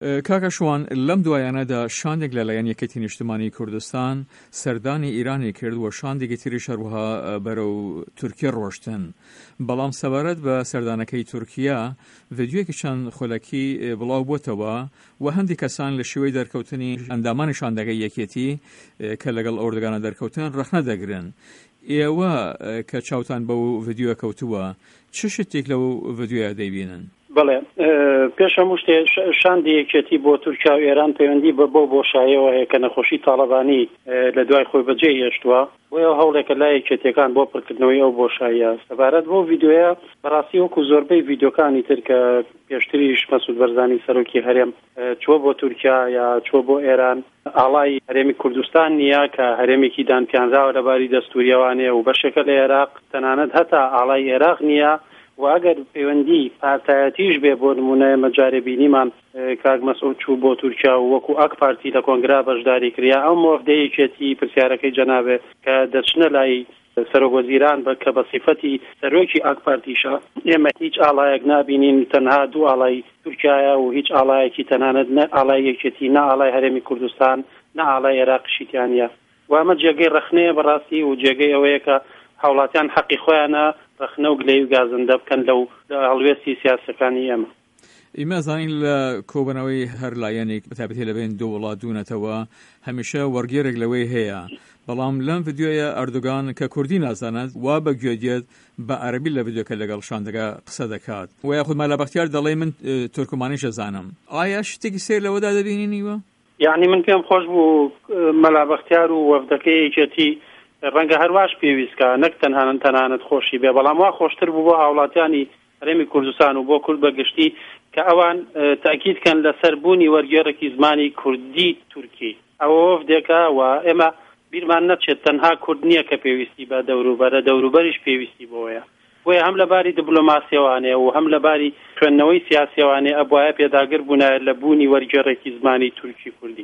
کاکە شوان لەم دوایانەدا شاندێک لەلایەن یەکێتی نیشتمانی کوردستان سەردانی ئیرانی کرد و شاندێکی تریش هەروەها بەرەو تورکیا ڕۆشتن. بەڵام سەبارەت بە سەردانەکەی تورکیا ڤیدیۆیەکی چەند خولەکی بڵاو بووتەوە و هەندی کەسان لە شێوەی دەرکەوتنی ئەندامانی شاندەکەی یەکێتی کە لەگەڵ ئەوردەگانە دەرکەوتن ڕەخنە دەگرن. ئێوە کە چاوتان بەو ڤیدیۆ کەوتووە چ شتێک لەو ڤیدیۆیە دەیبینن؟ بەڵێ پێش هەموو شتێ شاندی یەکێتی بۆ تورکیا و ئێران پەیوەندی بە بۆ بۆشایەوە هەیە کە نەخۆشی تاڵەبانی لە دوای خۆی بەجێ هێشتووە وەیە هەوڵێکە لای یەکێتیەکان بۆ پڕکردنەوەی ئەو بۆشاییە. سەبارەت بۆ ڤیدیۆیە بەڕاستی وەکو زۆربەی ڤیدیۆکانی تر کە پێشتریش مەسعود بەرزانی سەرۆکی هەرێم چووە بۆ تورکیا یا چووە بۆ ئێران ئاڵای هەرێمی کوردستان نییە کە هەرێمێکی دانپیانراوە لەباری دەستوریەوانەیە و بەشێکە لە عێراق تەنانەت هەتا ئاڵای عێراق نییە و ئەگەر پەیوەندی پارتایەتیش بێ بۆ نمونەیە مەجارێبینیمان کاک مەسعود چوو بۆ تورکیا و وەکو ئەک پارتی لە کۆنگرا بەشداری کریا ئەو مۆڤدەیەکێتی پرسیارەکەی جەنابێ کە دەچنە لای سەرۆک وەزیران کە بە سیفەتی سەرۆکی ئەک پارتیشە ئێمە هیچ ئاڵایەک نابینین تەنها دوو ئاڵای تورکیایە و هیچ ئاڵایەکی تەنانەت نە ئاڵای یەکێتی نە ئاڵای هەرێمی کوردستان نە ئاڵای عێراقیشیتیانە و ئەمە جێگەی ڕەخنەیە بەڕاستی و جێگەی ئەوەیە کە هاوڵاتیان حەقی خۆیانە ڕەخنە و گلەی و گازندە بکەن لەو هەڵوێستی سیاسەکانی ئێمە. ئێمە زانین لە کۆبنەوەی هەر لایەنێک بەتابەتی لەبین دوو وڵات دوونەتەوە هەمیشە وەرگێرێک لەوەی هەیە، بەڵام لەم ڤیدیۆیە ئەردوگان کە کوردی نازانێت وا بە گوێدێت بە عەرەبی لە ڤیدیۆکە لەگەڵ شاندەکە قسە دەکات و یاخود مەلا بەختیار دەڵێ من تورکمانیش دەزانم. ئایا شتێکی سێر لەوەدا دەبینینیوە؟ یعنی من پێم خۆش بوو مەلا بەختیار و وەفدەکەی یەکێتی ڕەنگە هەرواش پێویستکە نەک تەنانەت خۆشی بێ، بەڵام وا خۆشتر بوو بۆ هاوڵاتیانی هەرێمی کوردستان و بۆ کورد بەگشتی کە ئەوان تاکیدکەن لەسەر بوونی وەرگێڕێکی زمانی کوردی تورکی. ئەوە وەفدێکە و ئێمە بیرمان نەچێت تەنها کورد نییە کە پێویستی بە دەوروبەرە، دەوروبەریش پێویستی بۆیە. بۆیە هەم لەباری دیپلۆماسیەوانەیە و هەم لەباری خوێندنەوەی سیاسیەوانەیە ئەبوایە پێداگر بوونایە لە بوونی وەرگێڕێکی زمانی تورکی کوردی.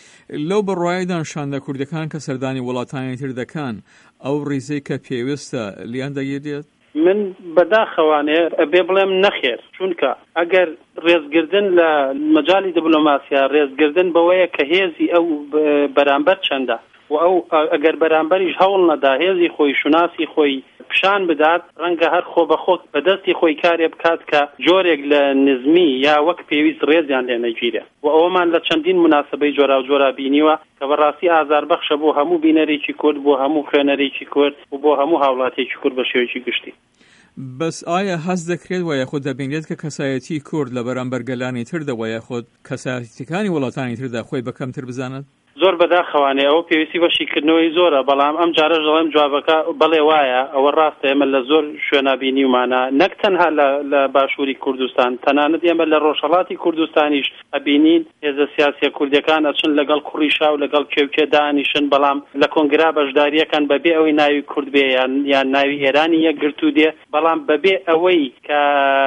لەو بەڕوایدان شاندە کوردەکان کە سەردانی وڵاتانی تر دەکەن ئەو ڕیزەی کە پێویستە لیان دەگیرێت؟ من بەداخەوانێ ئەبێ بڵێم نەخێر، چونکە ئەگەر ڕێزگردن لە مەجای دیپلۆماسیا ڕێزگردن بەوەیە کە هێزی ئەو بەرامبەر چەندە و ئەو ئەگەر بەرامبەریش هەوڵ نەدا هێزی خۆی شوناسی خۆی پیشان بدات ڕەنگە هەر خۆ بەخۆت بەدەستی خۆی کارێ بکات کە جۆرێک لە نزمی یا وەک پێویست ڕێزیان لێ نەگیرێ و ئەوەمان لە چەندین مناسبەی جۆرا و جۆرا بینیوە کە بەڕاستی ئازاربەخشە بۆ هەموو بینەرێکی کورد، بۆ هەموو خوێنەرێکی کورد و بۆ هەموو هاوڵاتێکی کورد بە شێوەیەکی گشتی. بەس ئایا هەست دەکرێت و یاخود دەبینێت کە کەسایەتی کورد لە بەرامبەر گەلانی تردا و یاخود کەسایەتیەکانی وڵاتانی تردا خۆی بەکەمتر بزانێت؟ زۆر بەداخەوانێ ئەوە پێویستی بەشیکردنەوەی زۆرە، بەڵام ئەم جارە دەڵێم جوابەکە بەڵێ وایە ئەوە ڕاستە. ئێمە لە زۆر شوێنە بینیومانە نەک تەنها لە باشووری کوردستان، تەنانەت ئێمە لە ڕۆژهەڵاتی کوردستانیش ئەبینین هێزە سیاسیە کوردەکان ئەچن لەگەڵ کوڕیشا و لەگەڵ کێوکێ دانیشن، بەڵام لە کۆنگرا بەشداریەکان بەبێ ئەوەی ناوی کورد بێ یان ناوی ئێرانی یەکگرتو دێ، بەڵام بەبێ ئەوەی کە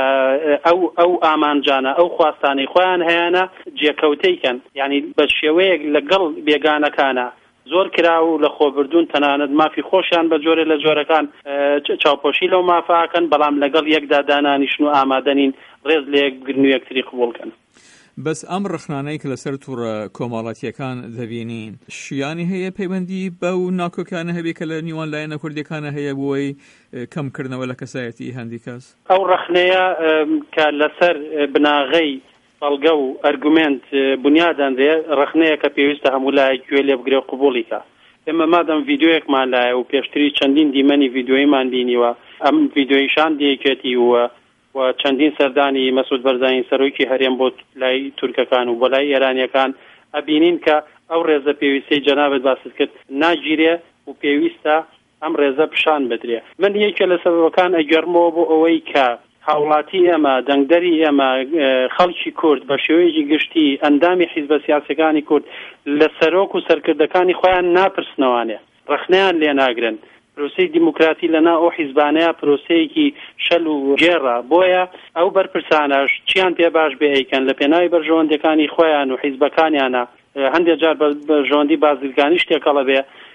ئەو ئامانجانە ئەو خواستانەی خۆیان هەیەە جێکەوتەیکەن، یعنی بە شێوەیەک لەگەڵ بێگانەکانە زۆر کراو و لە خۆبردون تەنانەت مافی خۆشیان بە جۆرە لە جۆرەکان چاوپۆشی لەو مافاکەن، بەڵام لەگەڵ یەکدا دانانیشن و ئامادەنین ڕێز لە یەکگرن و یەکتری قبوڵکەن. بەس ئەم ڕخنانەی کە لەسەر تووڕە کۆمەڵاتیەکان دەبینین شیانی هەیە پەیوەندی بەو ناکۆکانە هەبێ کە لە نیوان لایەنە کوردەکانە هەیە بۆی کەمکردنەوە لە کەسایەتی هەندی کەس؟ ئەو ڕخنەیە کە لەسەر بناغەی بەڵگە و ئەرگومنت بنیاداندێ ڕخنەیە کە پێویستە هەموو لایەک گوێ لێ بگرێ و قبوڵیکە. ئێمە مادەم ڤیدیۆیەکمان لایە و پێشتری چەندین دیمەنی ڤیدیۆیمان بینیوە، ئەم ڤیدیۆیشان دیەکێتی و چەندین سەردانی مەسعود بەرزانی سەرۆکی هەرێم بۆ لای تورکەکان و بۆ لای ئێرانیەکان ئەبینین کە ئەو ڕێزە پێویستەی جەنابەت باست کرد ناگیرێ و پێویستە ئەم ڕێزە پیشان بدرێ. من یەکێ لە سەبەبەکان ئەگەڕمەوە بۆ ئەوەی کە هاوڵاتی ئێمە دەنگدەری ئێمە خەڵکی کورد بە شێوەیەکی گشتی ئەندامی حیزبە سیاسەکانی کورد لە سەرۆک و سەرکردەکانی خۆیان ناپرسنەوانێ، ڕخنەیان لێ ناگرن. پرۆسەی دیموکراتی لەنا ئەو حیزبانەیە پرۆسەیەکی شەل و گێڕە، بۆیە ئەو بەرپرسانەش چیان پێ باش بێ ئەیکەن لە پێناوی بەرژەوەندەکانی خۆیان و حیزبەکانیانە هەندێک جار بەرژەوەندی بازرگانی شتێکەڵە بێ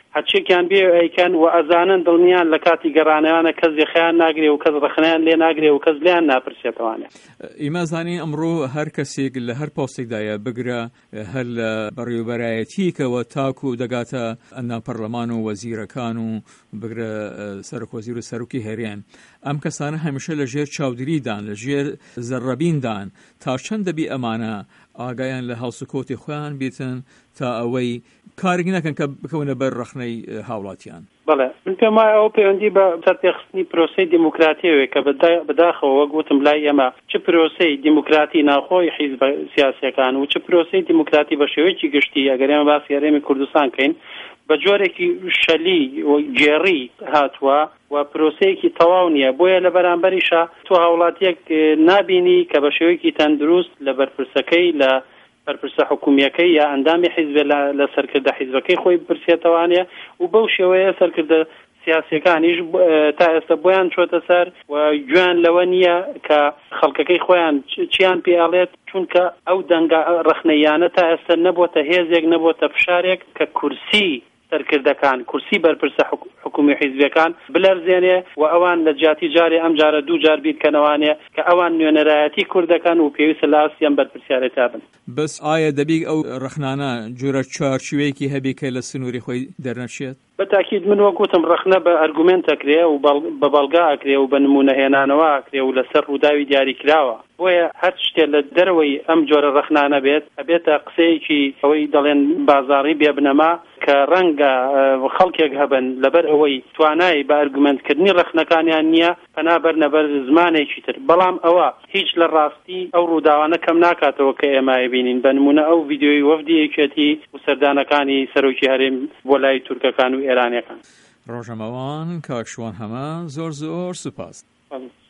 هەرچێکیان بێ ئەیکەن و ئەزانن دڵنیان لە کاتی گەڕانەوانە کەس یەخیان ناگرێ و کەس ڕخنیان لێ ناگرێ و کەس لیان ناپرسێتەوانێ. ئیمازانی ئەمڕۆ هەر کەسێک لە هەر پۆستێکدایە بگرە هەر لە بەڕێوەبەرایەتیکەوە تاکو و دەگاتە ئەنا پەرلەمان و وەزیرەکان و بگرە سەرۆکوەزیر و سەرۆکی هێرێن. ئەم کەسانە هەمیشە لە ژێر چاودریدان لە ژێر زەرڕەبیندان تا چەند دەبی ئەمانە ئاگایان لە هەڵسوکۆتی خۆیان بیتن تا ئەوەی کارێک نەکەن کە بکەونە بەر ڕەخنەی هاوڵاتیان. بەڵێ من پێم وایە ئەو پەیوەندی بە سەرپێخستنی پرۆسەی دیموکراتیەوەیە کە بەداخەوە وەک گوتم لای ئێمە چ پرۆسەی دیموکراتی ناخۆی حیزب سیاسیەکان و چ پرۆسەی دیموکراتی بە شێوەیەکی گشتی ئەگەر ئێمە باسی هەرێمی کوردستان کەین بە جۆرێکی شەلی و گێڕی هاتووە و پرۆسەیەکی تەواو نییە. بۆیە لە بەرامبەریشە تۆ هاوڵاتیەک نابینی کە بە شێوەیەکی تەندروست لە بەرپرسەکەی لە بەرپرسە حکومیەکەی یا ئەندامی حیزب لە سەرکردە حیزبەکەی خۆی بپرسێتەوانێ و بەو شێوەیە سەرکردە سیاسیەکانیش تا ئێستا بۆیان چۆتە سەر و گوێیان لەوە نییە کە خەڵکەکەی خۆیان چیان پێڵێت چونکە ئەو دەنگە ڕەخنەیانە تا ئێستا نەبووتە هێزێک نەبووتە فشارێک کە کورسی سەرکردەکان کورسی بەرپرسە حکومی حیزبەکان بلەرزێنێ و ئەوان لە جاتی جارێ ئەم جارە دوو جار بیرکەنەوانێ کە ئەوان نوێنەرایەتی کوردەکان و پێویستە لە ئاسیان بەرپرسیارەتا بن. بەس ئایا دەبی ئەو ڕەخنانە جۆرە چارچوەیەکی هەبی کە لە سنووری خۆی دەرنەچێت؟ بەتاکید من وەکوتم ڕەخنە بە ئەرگومنتەکرێ و بە بەڵگا ئەکرێ و بە نمونەهێنانەوە ئەکرێ و لەسەر ڕووداوی دیاریکراوە. بۆیە هەر شتێ لە دەرەوەی ئەم جۆرە ڕەخنانە بێت ئەبێتە قسەیەکی ئەوەی دەڵێن بازاڕی بێبنەما کە ڕەنگە خەڵکێک هەبن لەبەر ئەوەی توانای بە ئەرگومنتکردنی ڕەخنەکانیان نییە پەنابەرنەبەر زمانێکی تر. بەڵام ئەوە هیچ لە ڕاستی ئەو ڕووداوانە کەم ناکاتەوە کە ئێمە بینین. بە نمونە ئەو ڤیدیۆی وەفدی یەکێتی و سەردانەکانی سەرۆکی هەرێم بۆ لای تورکەکان و ئێرانیەکان. ڕۆژەمەوان کاکشوان هەمە زۆر سوپاس.